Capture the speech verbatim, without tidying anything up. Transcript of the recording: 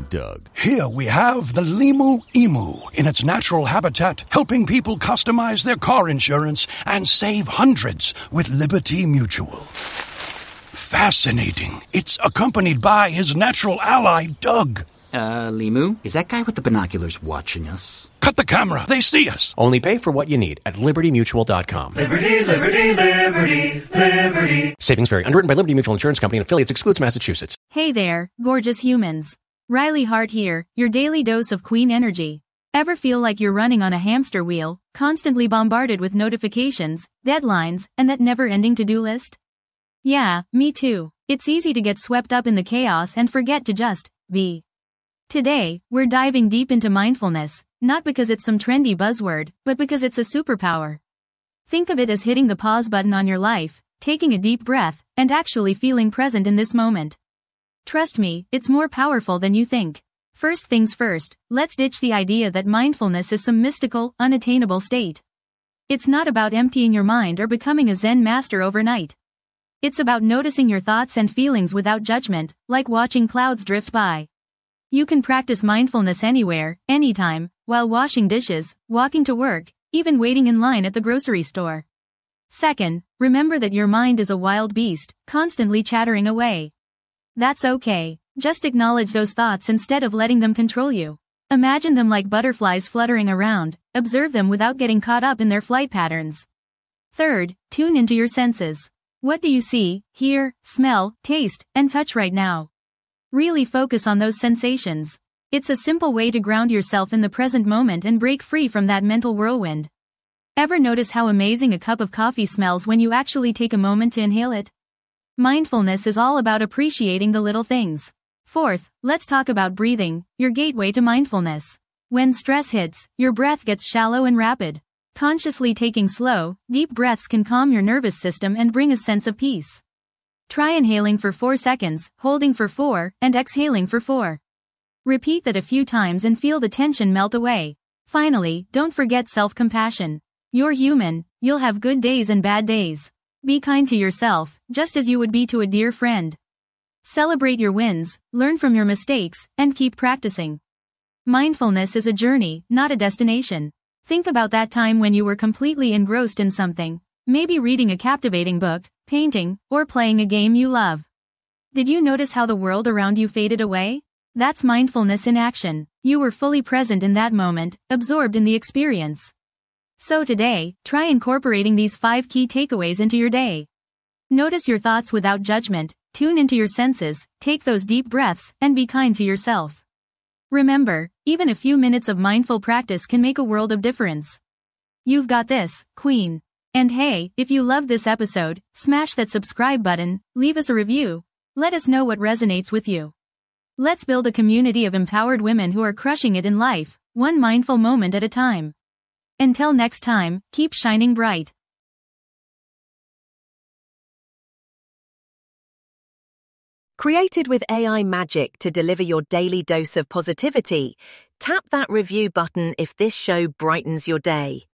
Doug. Here we have the Limu Emu in its natural habitat, helping people customize their car insurance and save hundreds with Liberty Mutual. Fascinating. It's accompanied by his natural ally, Doug. Uh, Limu, is that guy with the binoculars watching us? Cut the camera. They see us. Only pay for what you need at liberty mutual dot com. Liberty, liberty, liberty, liberty. Savings vary. Underwritten by Liberty Mutual Insurance Company and affiliates. Excludes Massachusetts. Hey there, gorgeous humans. Riley Hart here, your daily dose of queen energy. Ever feel like you're running on a hamster wheel, constantly bombarded with notifications, deadlines, and that never-ending to-do list? Yeah, me too. It's easy to get swept up in the chaos and forget to just be. Today, we're diving deep into mindfulness, not because it's some trendy buzzword, but because it's a superpower. Think of it as hitting the pause button on your life, taking a deep breath, and actually feeling present in this moment. Trust me, it's more powerful than you think. First things first, let's ditch the idea that mindfulness is some mystical, unattainable state. It's not about emptying your mind or becoming a Zen master overnight. It's about noticing your thoughts and feelings without judgment, like watching clouds drift by. You can practice mindfulness anywhere, anytime, while washing dishes, walking to work, even waiting in line at the grocery store. Second, remember that your mind is a wild beast, constantly chattering away. That's okay. Just acknowledge those thoughts instead of letting them control you. Imagine them like butterflies fluttering around, observe them without getting caught up in their flight patterns. Third, tune into your senses. What do you see, hear, smell, taste, and touch right now? Really focus on those sensations. It's a simple way to ground yourself in the present moment and break free from that mental whirlwind. Ever notice how amazing a cup of coffee smells when you actually take a moment to inhale it? Mindfulness is all about appreciating the little things. Fourth, let's talk about breathing, your gateway to mindfulness. When stress hits, your breath gets shallow and rapid. Consciously taking slow, deep breaths can calm your nervous system and bring a sense of peace. Try inhaling for four seconds, holding for four, and exhaling for four. Repeat that a few times and feel the tension melt away. Finally, don't forget self-compassion. You're human, you'll have good days and bad days. Be kind to yourself, just as you would be to a dear friend. Celebrate your wins, learn from your mistakes, and keep practicing. Mindfulness is a journey, not a destination. Think about that time when you were completely engrossed in something, maybe reading a captivating book, painting, or playing a game you love. Did you notice how the world around you faded away? That's mindfulness in action. You were fully present in that moment, absorbed in the experience. So today, try incorporating these five key takeaways into your day. Notice your thoughts without judgment, tune into your senses, take those deep breaths, and be kind to yourself. Remember, even a few minutes of mindful practice can make a world of difference. You've got this, Queen. And hey, if you loved this episode, smash that subscribe button, leave us a review. Let us know what resonates with you. Let's build a community of empowered women who are crushing it in life, one mindful moment at a time. Until next time, keep shining bright. Created with A I magic to deliver your daily dose of positivity, tap that review button if this show brightens your day.